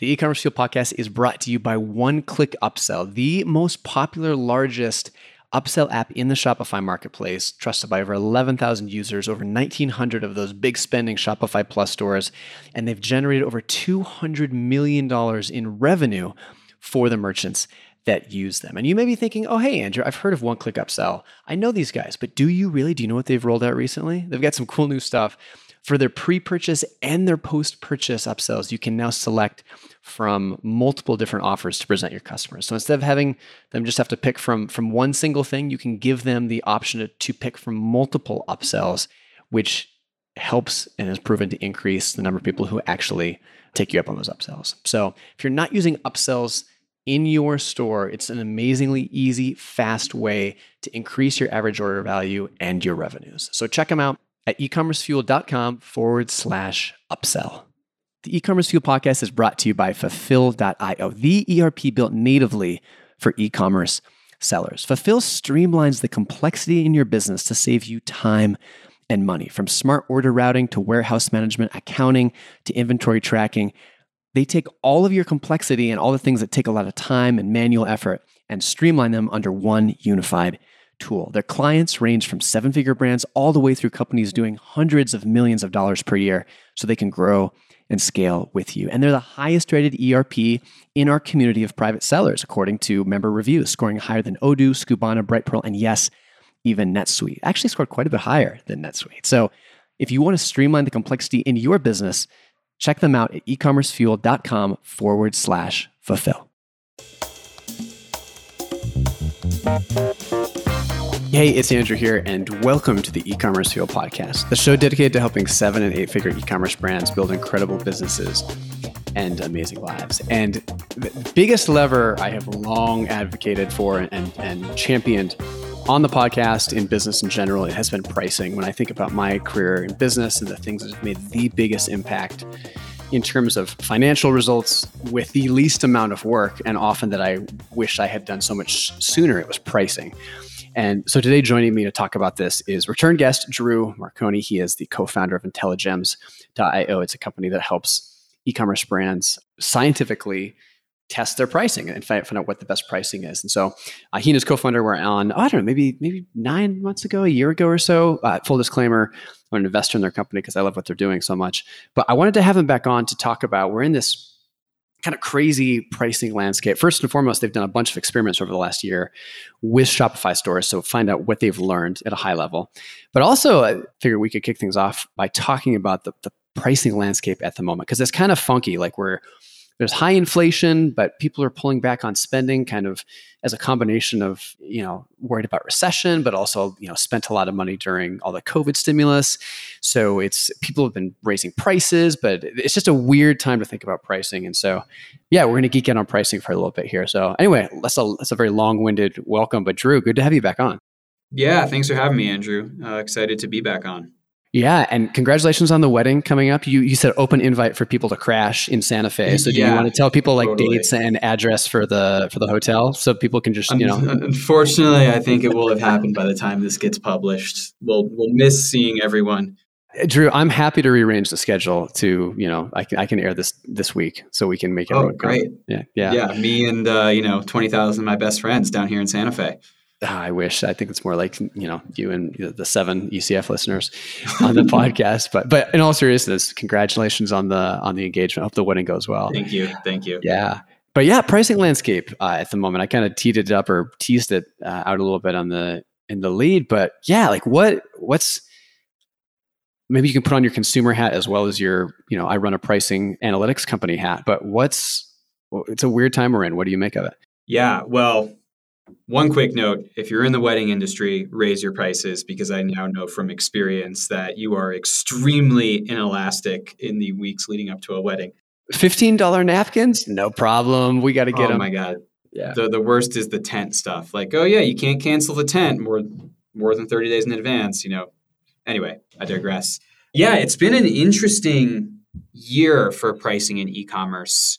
The e-commerce Fuel podcast is brought to you by One Click Upsell, the most popular, largest upsell app in the Shopify marketplace, trusted by over 11,000 users, over 1,900 of those big spending Shopify Plus stores, and they've generated over $200 million in revenue for the merchants that use them. And you may be thinking, oh, hey, Andrew, I've heard of One Click Upsell. I know these guys, but do you really? Do you know what they've rolled out recently? They've got some cool new stuff. For their pre-purchase and their post-purchase upsells, you can now select from multiple different offers to present your customers. So instead of having them just have to pick from one single thing, you can give them the option to pick from multiple upsells, which helps and has proven to increase the number of people who actually take you up on those upsells. So if you're not using upsells in your store, it's an amazingly easy, fast way to increase your average order value and your revenues. So check them out at ecommercefuel.com/upsell. The e-commerce fuel podcast is brought to you by Fulfill.io, the ERP built natively for e-commerce sellers. Fulfill streamlines the complexity in your business to save you time and money. From smart order routing to warehouse management, accounting to inventory tracking, they take all of your complexity and all the things that take a lot of time and manual effort and streamline them under one unified tool. Their clients range from seven-figure brands all the way through companies doing hundreds of millions of dollars per year so they can grow and scale with you. And they're the highest rated ERP in our community of private sellers, according to member reviews, scoring higher than Odoo, Skubana, Brightpearl, and yes, even NetSuite. Actually scored quite a bit higher than NetSuite. So if you want to streamline the complexity in your business, check them out at ecommercefuel.com/fulfill. Hey, it's Andrew here, and welcome to the E-commerce Fuel podcast, the show dedicated to helping 7- and 8-figure e-commerce brands build incredible businesses and amazing lives. And the biggest lever I have long advocated for and championed on the podcast, in business in general, it has been pricing. When I think about my career in business and the things that have made the biggest impact in terms of financial results with the least amount of work, and often that I wish I had done so much sooner, it was pricing. And so today, joining me to talk about this is return guest Drew Marconi. He is the co-founder of IntelliGems.io. It's a company that helps e-commerce brands scientifically test their pricing and find out what the best pricing is. And so he and his co-founder were on, I don't know, maybe 9 months ago, a year ago or so. Full disclaimer, I'm an investor in their company because I love what they're doing so much. But I wanted to have them back on to talk about, we're in this kind of crazy pricing landscape. First and foremost, they've done a bunch of experiments over the last year with Shopify stores, so find out what they've learned at a high level. But also, I figured we could kick things off by talking about the pricing landscape at the moment, because it's kind of funky. Like there's high inflation, but people are pulling back on spending kind of as a combination of, worried about recession, but also, spent a lot of money during all the COVID stimulus. So people have been raising prices, but it's just a weird time to think about pricing. And so, we're going to geek out on pricing for a little bit here. So anyway, that's a very long-winded welcome, but Drew, good to have you back on. Yeah, thanks for having me, Andrew. Excited to be back on. Yeah, and congratulations on the wedding coming up. You said open invite for people to crash in Santa Fe. So do you want to tell people totally. Dates and address for the hotel so people can just, Unfortunately, I think it will have happened by the time this gets published. We'll miss seeing everyone. Drew, I'm happy to rearrange the schedule to, I can air this week so we can make it. Oh, great. Yeah. Me and 20,000 of my best friends down here in Santa Fe. I wish. I think it's more like, you and the 7 ECF listeners on the podcast. But in all seriousness, congratulations on the engagement. I hope the wedding goes well. Thank you. Yeah. But pricing landscape at the moment. I kind of teased it out a little bit in the lead. But what's maybe you can put on your consumer hat as well as your, I run a pricing analytics company hat. But it's a weird time we're in. What do you make of it? Yeah, well, one quick note, if you're in the wedding industry, raise your prices, because I now know from experience that you are extremely inelastic in the weeks leading up to a wedding. $15 napkins? No problem. We got to get them. Oh my God. Yeah. The worst is the tent stuff. Like, oh yeah, you can't cancel the tent more than 30 days in advance, Anyway, I digress. Yeah, it's been an interesting year for pricing in e-commerce.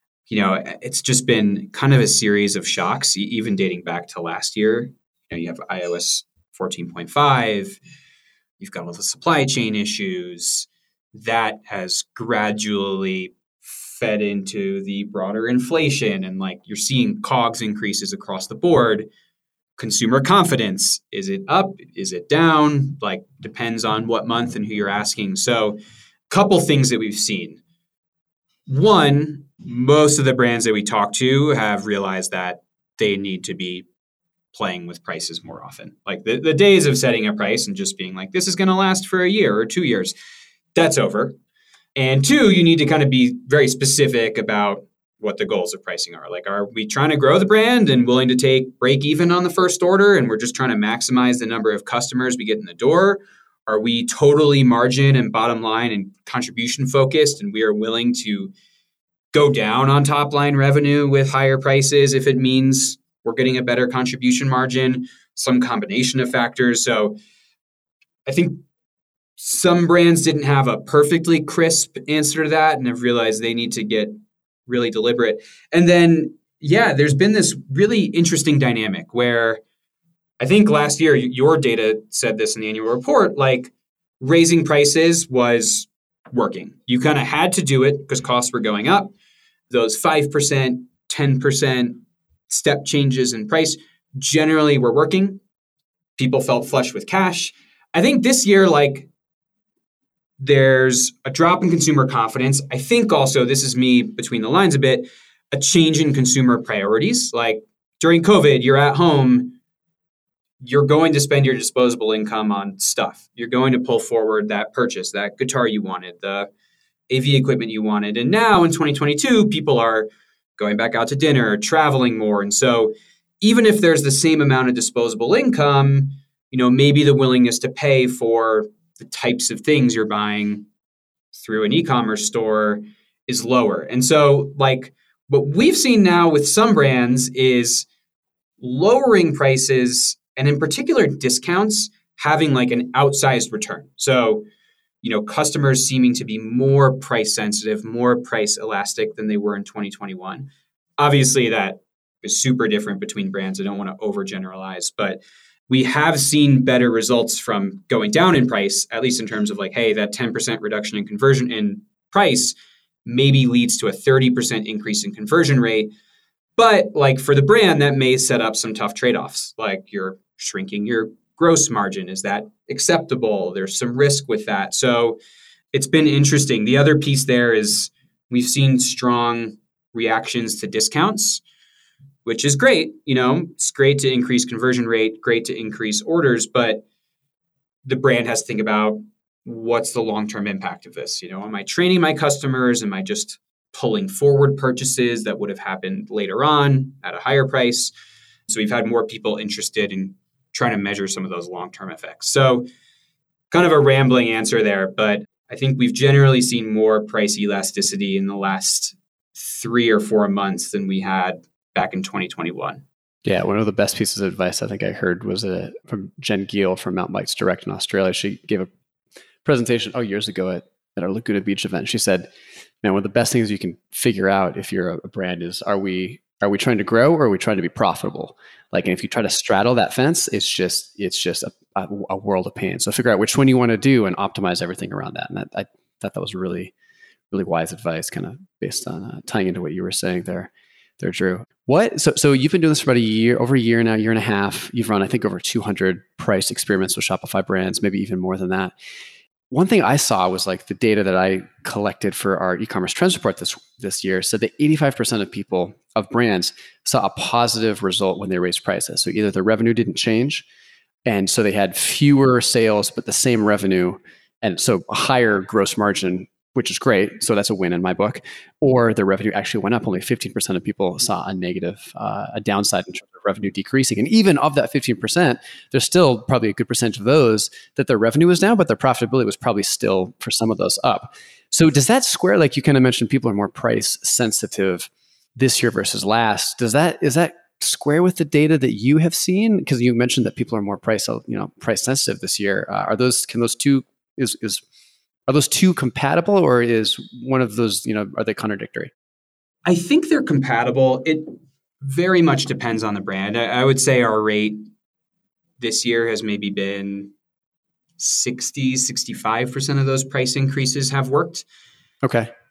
It's just been kind of a series of shocks, even dating back to last year. You have iOS 14.5, you've got all the supply chain issues. That has gradually fed into the broader inflation and like you're seeing COGS increases across the board. Consumer confidence, is it up? Is it down? Like depends on what month and who you're asking. So couple things that we've seen. One, most of the brands that we talk to have realized that they need to be playing with prices more often. Like the days of setting a price and just being like, this is going to last for a year or 2 years, that's over. And two, you need to kind of be very specific about what the goals of pricing are. Like, are we trying to grow the brand and willing to take break even on the first order and we're just trying to maximize the number of customers we get in the door? Are we totally margin and bottom line and contribution focused and we are willing to go down on top line revenue with higher prices if it means we're getting a better contribution margin, some combination of factors? So I think some brands didn't have a perfectly crisp answer to that and have realized they need to get really deliberate. And then, yeah, there's been this really interesting dynamic where I think last year, your data said this in the annual report, like raising prices was working. You kind of had to do it because costs were going up. Those 5%, 10% step changes in price generally were working. People felt flush with cash. I think this year, like, there's a drop in consumer confidence. I think also, this is me between the lines a bit, a change in consumer priorities. Like during COVID, you're at home, you're going to spend your disposable income on stuff. You're going to pull forward that purchase, that guitar you wanted, the AV equipment you wanted. And now in 2022, people are going back out to dinner, traveling more. And so even if there's the same amount of disposable income, maybe the willingness to pay for the types of things you're buying through an e-commerce store is lower. And so like what we've seen now with some brands is lowering prices and in particular discounts having like an outsized return. So, customers seeming to be more price sensitive, more price elastic than they were in 2021. Obviously that is super different between brands. I don't want to overgeneralize, but we have seen better results from going down in price, at least in terms of like, hey, that 10% reduction in conversion in price maybe leads to a 30% increase in conversion rate. But like for the brand, that may set up some tough trade-offs. Like you're shrinking your gross margin. Is that acceptable? There's some risk with that. So it's been interesting. The other piece there is we've seen strong reactions to discounts, which is great. It's great to increase conversion rate, great to increase orders, but the brand has to think about what's the long-term impact of this? Am I training my customers? Am I just pulling forward purchases that would have happened later on at a higher price? So we've had more people interested in trying to measure some of those long-term effects. So kind of a rambling answer there, but I think we've generally seen more price elasticity in the last 3 or 4 months than we had back in 2021. Yeah, one of the best pieces of advice I think I heard was from Jen Gill from Mountain Bikes Direct in Australia. She gave a presentation years ago at our Laguna Beach event. She said, man, one of the best things you can figure out if you're a brand is, are we trying to grow or are we trying to be profitable? Like, and if you try to straddle that fence, it's just a world of pain. So figure out which one you want to do and optimize everything around that. And I thought that was really, really wise advice, kind of based on tying into what you were saying there, Drew. So you've been doing this for about over a year now, year and a half. You've run, I think, over 200 price experiments with Shopify brands, maybe even more than that. One thing I saw was like the data that I collected for our e-commerce trends report this year said that 85% of brands saw a positive result when they raised prices. So either their revenue didn't change, and so they had fewer sales but the same revenue, and so a higher gross margin, which is great. So that's a win in my book. Or the revenue actually went up. Only 15% of people saw a downside in terms of revenue decreasing. And even of that 15%, there's still probably a good percentage of those that their revenue was down, but their profitability was probably still, for some of those, up. So does that square, like you kind of mentioned, people are more price sensitive this year versus last. Is that square with the data that you have seen? Because you mentioned that people are more price sensitive this year. Are those two compatible, or is one of those, are they contradictory? I think they're compatible. It very much depends on the brand. I would say our rate this year has maybe been 65% of those price increases have worked. Okay.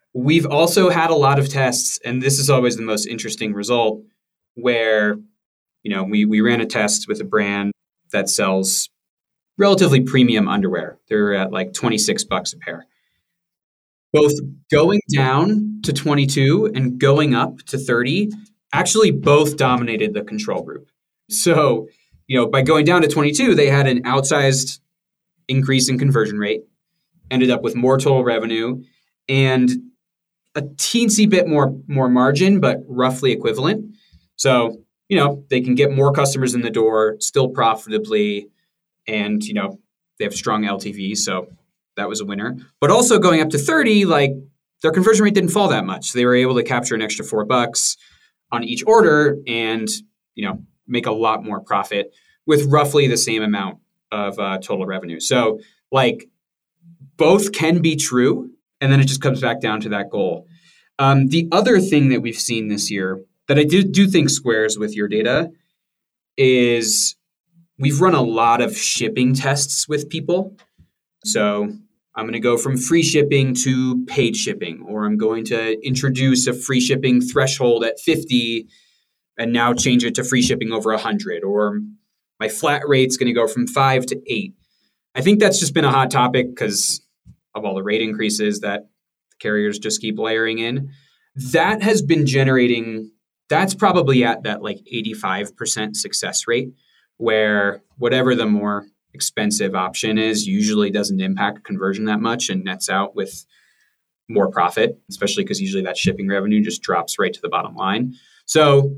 We've also had a lot of tests, and this is always the most interesting result, where we ran a test with a brand that sells relatively premium underwear. They're at like $26 a pair. Both going down to 22 and going up to 30 actually both dominated the control group. So, by going down to 22, they had an outsized increase in conversion rate, ended up with more total revenue, and a teensy bit more margin, but roughly equivalent. So, they can get more customers in the door, still profitably, and, they have strong LTV. So that was a winner. But also going up to 30, like their conversion rate didn't fall that much. So they were able to capture an extra $4 on each order and, make a lot more profit with roughly the same amount of total revenue. So like both can be true. And then it just comes back down to that goal. The other thing that we've seen this year that I do think squares with your data is we've run a lot of shipping tests with people. So I'm going to go from free shipping to paid shipping, or I'm going to introduce a free shipping threshold at 50 and now change it to free shipping over 100, or my flat rate's going to go from 5 to 8. I think that's just been a hot topic because of all the rate increases that carriers just keep layering in. That has been generating, that's probably at that like 85% success rate, where whatever the more expensive option is usually doesn't impact conversion that much and nets out with more profit, especially because usually that shipping revenue just drops right to the bottom line. So,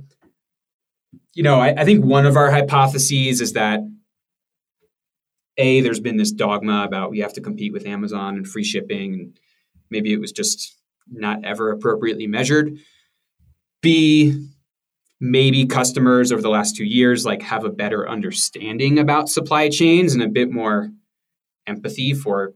I think one of our hypotheses is that there's been this dogma about we have to compete with Amazon and free shipping, and maybe it was just not ever appropriately measured. B, maybe customers over the last 2 years have a better understanding about supply chains and a bit more empathy for,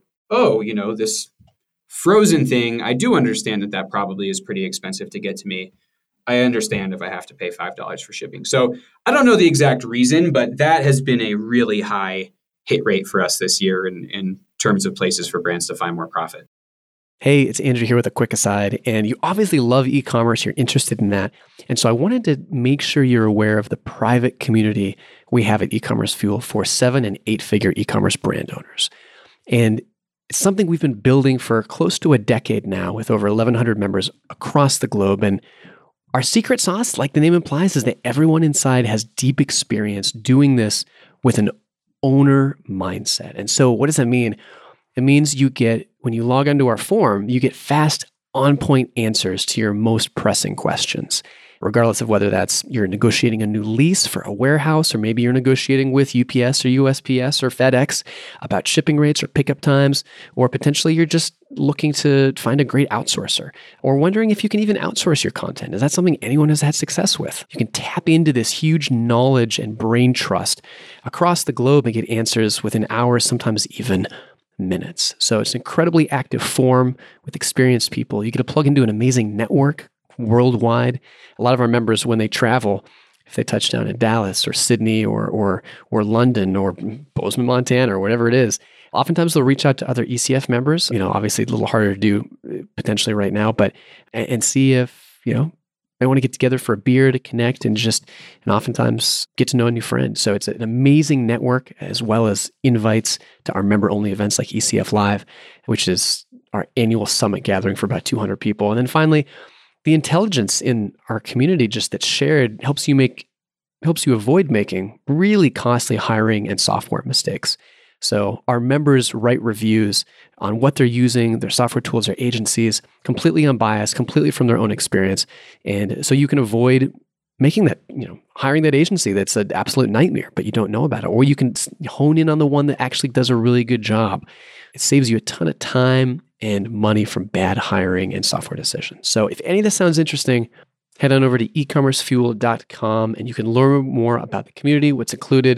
this frozen thing. I do understand that probably is pretty expensive to get to me. I understand if I have to pay $5 for shipping. So I don't know the exact reason, but that has been a really high hit rate for us this year in terms of places for brands to find more profit. Hey, it's Andrew here with a quick aside, and you obviously love e-commerce, you're interested in that. And so I wanted to make sure you're aware of the private community we have at E-commerce Fuel for 7- and 8-figure e-commerce brand owners. And it's something we've been building for close to a decade now with over 1,100 members across the globe. And our secret sauce, like the name implies, is that everyone inside has deep experience doing this with an owner mindset. And so what does that mean? It means when you log onto our forum, you get fast, on-point answers to your most pressing questions, regardless of whether that's you're negotiating a new lease for a warehouse, or maybe you're negotiating with UPS or USPS or FedEx about shipping rates or pickup times, or potentially you're just looking to find a great outsourcer, or wondering if you can even outsource your content. Is that something anyone has had success with? You can tap into this huge knowledge and brain trust across the globe and get answers within hours, sometimes even minutes. So it's an incredibly active forum with experienced people. You get to plug into an amazing network worldwide. A lot of our members, when they travel, if they touch down in Dallas or Sydney or London or Bozeman, Montana, or whatever it is, oftentimes they'll reach out to other ECF members. Obviously a little harder to do potentially right now, and see if, they want to get together for a beer to connect and oftentimes get to know a new friend. So it's an amazing network, as well as invites to our member-only events like ECF Live, which is our annual summit gathering for about 200 people. And then finally, the intelligence in our community that's shared helps you avoid making really costly hiring and software mistakes. So our members write reviews on what they're using, their software tools, their agencies, completely unbiased, completely from their own experience. And so you can avoid making that, hiring that agency that's an absolute nightmare, but you don't know about it. Or you can hone in on the one that actually does a really good job. It saves you a ton of time and money from bad hiring and software decisions. So if any of this sounds interesting, head on over to ecommercefuel.com and you can learn more about the community, what's included,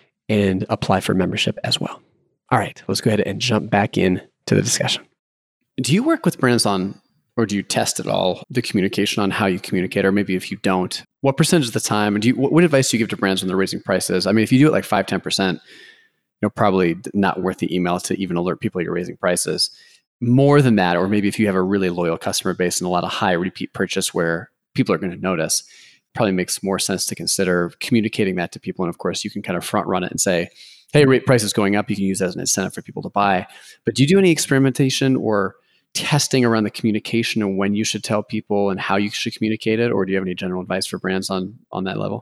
and apply for membership as well. All right, let's go ahead and jump back in to the discussion. Do you work with brands or do you test at all the communication on how you communicate? Or maybe if you don't, what percentage of the time, and what advice do you give to brands when they're raising prices? I mean, if you do it like 5-10%, probably not worth the email to even alert people you're raising prices. more than that, or maybe if you have a really loyal customer base and a lot of high repeat purchase where people are going to notice, probably makes more sense to consider communicating that to people. And of course, you can kind of front run it and say, hey, rate price is going up. You can use that as an incentive for people to buy. But do you do any experimentation or testing around the communication and when you should tell people and how you should communicate it? Or do you have any general advice for brands on that level?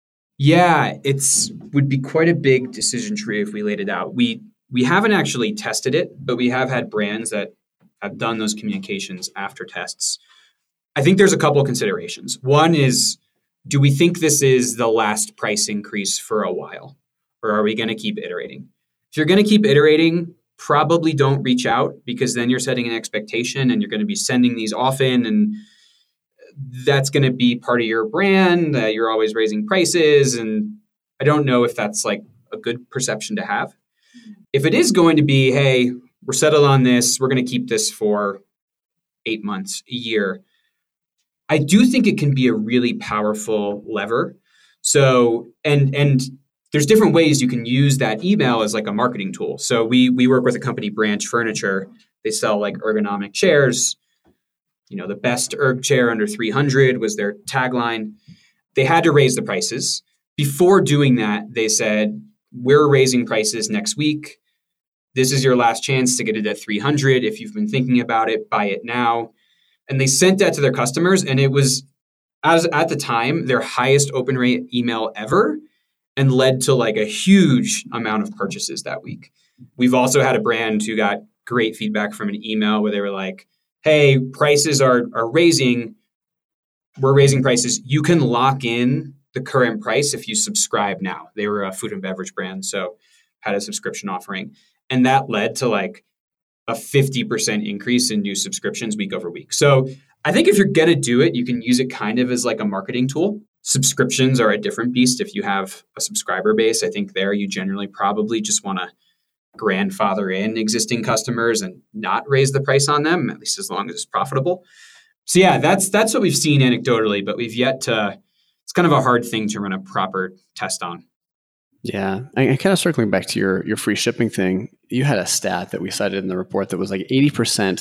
Yeah, would be quite a big decision tree if we laid it out. We haven't actually tested it, but we have had brands that have done those communications after tests. I think there's a couple of considerations. One is, do we think this is the last price increase for a while? Or are we going to keep iterating? If you're going to keep iterating, probably don't reach out, because then you're setting an expectation and you're going to be sending these often, and that's going to be part of your brand, that you're always raising prices. And I don't know if that's like a good perception to have. If it is going to be, hey, we're settled on this, we're going to keep this for 8 months, a year, I do think it can be a really powerful lever. So, and there's different ways you can use that email as like a marketing tool. So we work with a company, Branch Furniture. They sell like ergonomic chairs. The best erg chair under 300 was their tagline. They had to raise the prices. Before doing that, they said, we're raising prices next week. This is your last chance to get it at 300. If you've been thinking about it, buy it now. And they sent that to their customers. And it was, as at the time, their highest open rate email ever, and led to like a huge amount of purchases that week. We've also had a brand who got great feedback from an email where they were like, hey, prices are raising. We're raising prices. You can lock in the current price if you subscribe now. They were a food and beverage brand, so had a subscription offering. And that led to like a 50% increase in new subscriptions week over week. So I think if you're going to do it, you can use it kind of as like a marketing tool. Subscriptions are a different beast. If you have a subscriber base, I think there you generally probably just want to grandfather in existing customers and not raise the price on them, at least as long as it's profitable. So yeah, that's what we've seen anecdotally, but we've yet to, it's kind of a hard thing to run a proper test on. Yeah. And kind of circling back to your free shipping thing, you had a stat that we cited in the report that was like 80%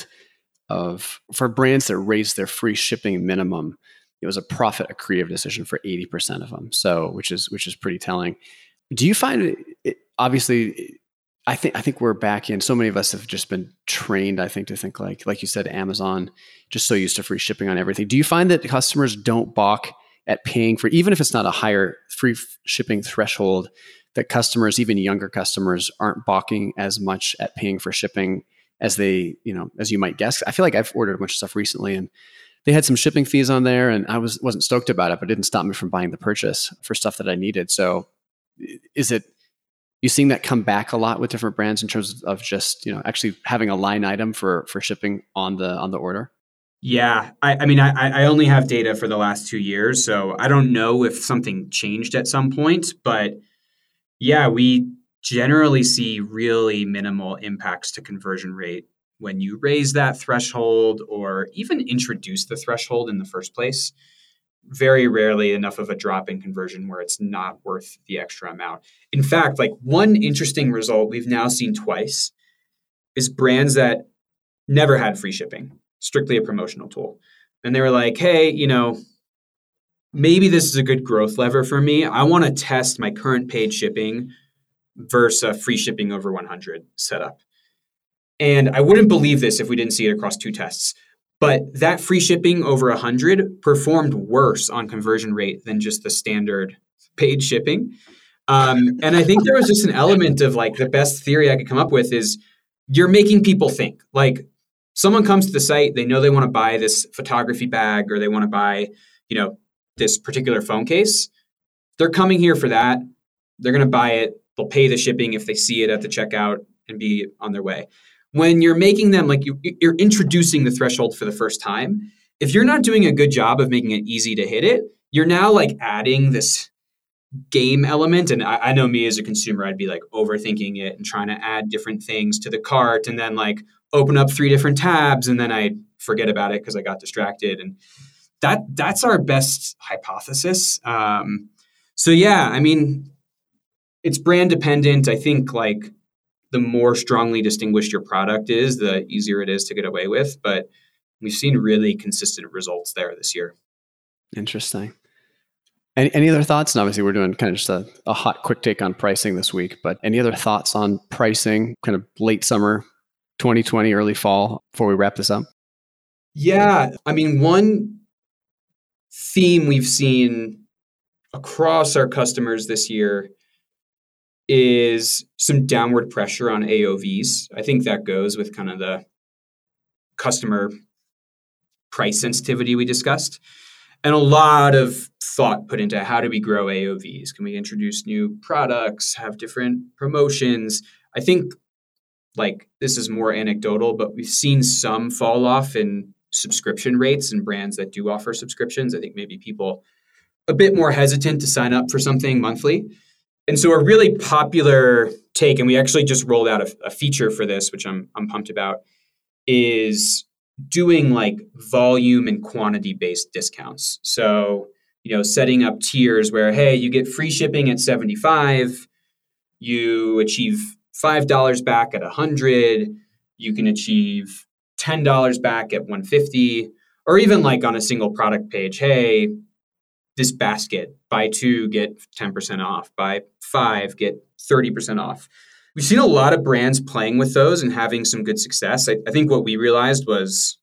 for brands that raised their free shipping minimum, it was a profit accretive decision for 80% of them. So, which is pretty telling. Do you find it obviously, I think we're back in, so many of us have just been trained, I think, to think like you said, Amazon, just so used to free shipping on everything. Do you find that customers don't balk at paying for, even if it's not a higher free shipping threshold, that customers, even younger customers, aren't balking as much at paying for shipping as they, as you might guess? I feel like I've ordered a bunch of stuff recently and they had some shipping fees on there and I wasn't stoked about it, but it didn't stop me from buying the purchase for stuff that I needed. So is it, you seeing that come back a lot with different brands in terms of just, actually having a line item for shipping on the order? Yeah. I mean, I only have data for the last 2 years, so I don't know if something changed at some point, but yeah, we generally see really minimal impacts to conversion rate when you raise that threshold or even introduce the threshold in the first place. Very rarely enough of a drop in conversion where it's not worth the extra amount. In fact, like one interesting result we've now seen twice is brands that never had free shipping, strictly a promotional tool. And they were like, hey, maybe this is a good growth lever for me. I want to test my current paid shipping versus a free shipping over 100 setup. And I wouldn't believe this if we didn't see it across 2 tests. But that free shipping over 100 performed worse on conversion rate than just the standard paid shipping. And I think there was just an element of like the best theory I could come up with is you're making people think. Like someone comes to the site, they know they want to buy this photography bag or they want to buy, this particular phone case. They're coming here for that. They're going to buy it. They'll pay the shipping if they see it at the checkout and be on their way. When you're making them, like you're introducing the threshold for the first time, if you're not doing a good job of making it easy to hit it, you're now like adding this game element. And I know me as a consumer, I'd be like overthinking it and trying to add different things to the cart and then like open up 3 different tabs and then I forget about it because I got distracted. And that's our best hypothesis. So yeah, I mean, it's brand dependent. I think like the more strongly distinguished your product is, the easier it is to get away with. But we've seen really consistent results there this year. Interesting. Any other thoughts? And obviously, we're doing kind of just a hot, quick take on pricing this week. But any other thoughts on pricing, kind of late summer 2020, early fall, before we wrap this up? Yeah. I mean, one theme we've seen across our customers this year is some downward pressure on AOVs. I think that goes with kind of the customer price sensitivity we discussed. And a lot of thought put into how do we grow AOVs? Can we introduce new products, have different promotions? I think like this is more anecdotal, but we've seen some fall off in subscription rates and brands that do offer subscriptions. I think maybe people a bit more hesitant to sign up for something monthly. And so a really popular take, and we actually just rolled out a feature for this, which I'm pumped about, is doing like volume and quantity based discounts. So, setting up tiers where, hey, you get free shipping at $75, you achieve $5 back at $100, you can achieve $10 back at $150, or even like on a single product page, hey, this basket, buy 2, get 10% off, buy 5, get 30% off. We've seen a lot of brands playing with those and having some good success. I think what we realized was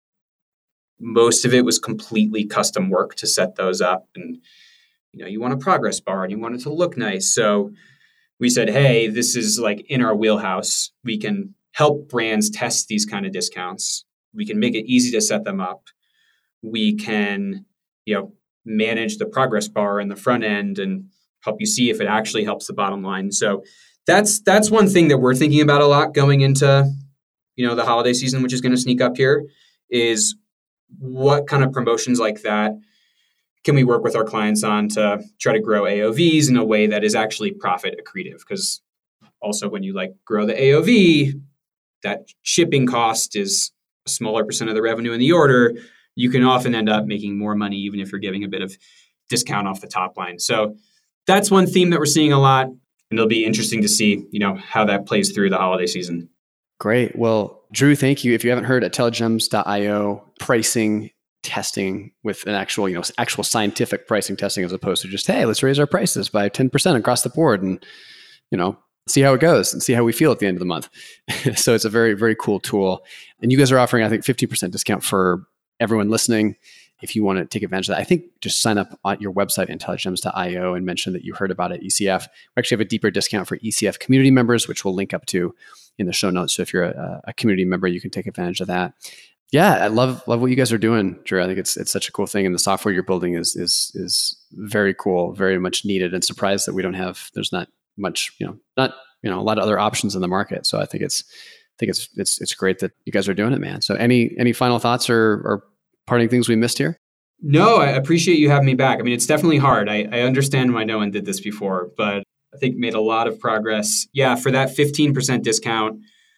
most of it was completely custom work to set those up. And, you want a progress bar and you want it to look nice. So we said, hey, this is like in our wheelhouse. We can help brands test these kind of discounts. We can make it easy to set them up. We can, manage the progress bar in the front end and help you see if it actually helps the bottom line. So that's one thing that we're thinking about a lot going into, the holiday season, which is going to sneak up here, is what kind of promotions like that can we work with our clients on to try to grow AOVs in a way that is actually profit accretive? Because also when you grow the AOV, that shipping cost is a smaller percent of the revenue in the order. You can often end up making more money even if you're giving a bit of discount off the top line. So that's one theme that we're seeing a lot, and it'll be interesting to see, how that plays through the holiday season. Great. Well, Drew, thank you. If you haven't heard, intelligems.io pricing testing with an actual scientific pricing testing as opposed to just, hey, let's raise our prices by 10% across the board and, see how it goes and see how we feel at the end of the month. So it's a very, very cool tool. And you guys are offering, I think, 50% discount for everyone listening. If you want to take advantage of that, I think just sign up on your website, intelligems.io, and mention that you heard about it, ECF. We actually have a deeper discount for ECF community members, which we'll link up to in the show notes. So if you're a community member, you can take advantage of that. Yeah, I love what you guys are doing, Drew. I think it's such a cool thing, and the software you're building is very cool, very much needed, and surprised that we don't have. There's not much, a lot of other options in the market. So I think it's great that you guys are doing it, man. So any final thoughts or parting things we missed here? No, I appreciate you having me back. I mean, it's definitely hard. I understand why no one did this before, but I think made a lot of progress. Yeah, for that 15% discount,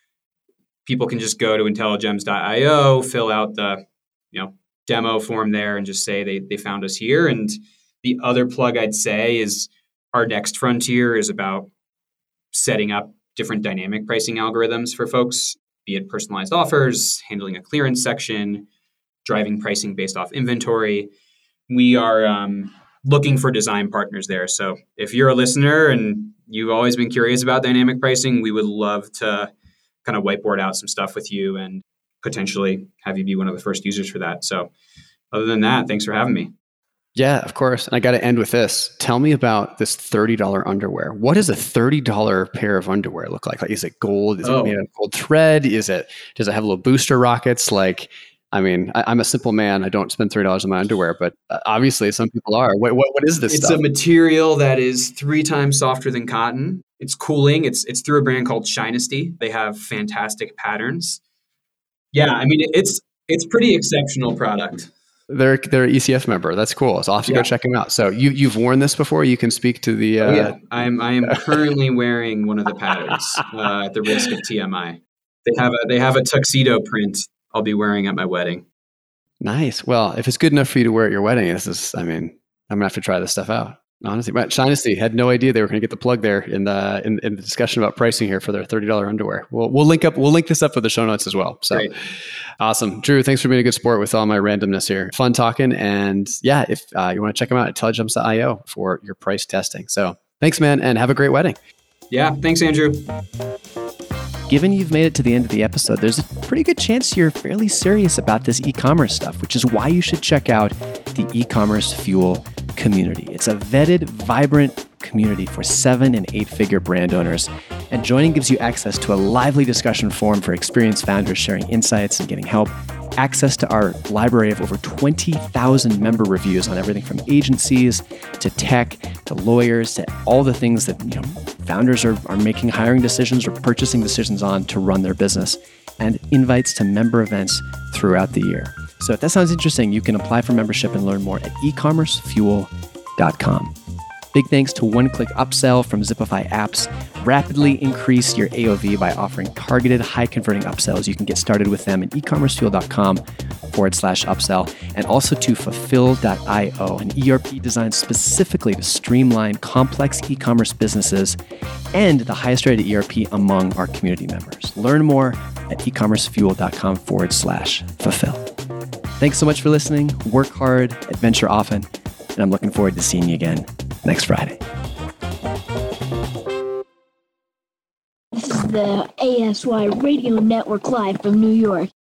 people can just go to intelligems.io, fill out the demo form there, and just say they found us here. And the other plug I'd say is our next frontier is about setting up different dynamic pricing algorithms for folks, be it personalized offers, handling a clearance section, driving pricing based off inventory. We are looking for design partners there. So if you're a listener and you've always been curious about dynamic pricing, we would love to kind of whiteboard out some stuff with you and potentially have you be one of the first users for that. So other than that, thanks for having me. Yeah, of course. And I got to end with this. Tell me about this $30 underwear. What does a $30 pair of underwear look like? Is it gold? Is it made of gold thread? Does it have little booster rockets? I'm a simple man. I don't spend $30 on my underwear, but obviously some people are. What is this stuff? It's a material that is 3 times softer than cotton. It's cooling. It's through a brand called Shinesty. They have fantastic patterns. Yeah, I mean, it's pretty exceptional product. They're an ECF member. That's cool. So I'll have to go check them out. So you've worn this before? You can speak to the... I am currently wearing one of the patterns at the risk of TMI. They have a tuxedo print I'll be wearing at my wedding. Nice. Well, if it's good enough for you to wear at your wedding, I'm going to have to try this stuff out. Honestly, but Shinesty had no idea they were going to get the plug there in the discussion about pricing here for their $30 underwear. We'll link this up with the show notes as well. So Great. Awesome. Drew, thanks for being a good sport with all my randomness here. Fun talking. And yeah, if you want to check them out at telejumps.io for your price testing. So thanks, man, and have a great wedding. Yeah, thanks, Andrew. Given you've made it to the end of the episode, there's a pretty good chance you're fairly serious about this e-commerce stuff, which is why you should check out the e-commerce Fuel community. It's a vetted, vibrant community for 7- and 8-figure brand owners. And joining gives you access to a lively discussion forum for experienced founders sharing insights and getting help, access to our library of over 20,000 member reviews on everything from agencies to tech to lawyers to all the things that founders are making hiring decisions or purchasing decisions on to run their business, and invites to member events throughout the year. So if that sounds interesting, you can apply for membership and learn more at ecommercefuel.com. Big thanks to One Click Upsell from Zipify Apps. Rapidly increase your AOV by offering targeted, high-converting upsells. You can get started with them at ecommercefuel.com/upsell. And also to Fulfill.io, an ERP designed specifically to streamline complex e-commerce businesses and the highest rated ERP among our community members. Learn more at ecommercefuel.com/fulfill. Thanks so much for listening. Work hard, adventure often, and I'm looking forward to seeing you again next Friday. This is the ASY Radio Network live from New York.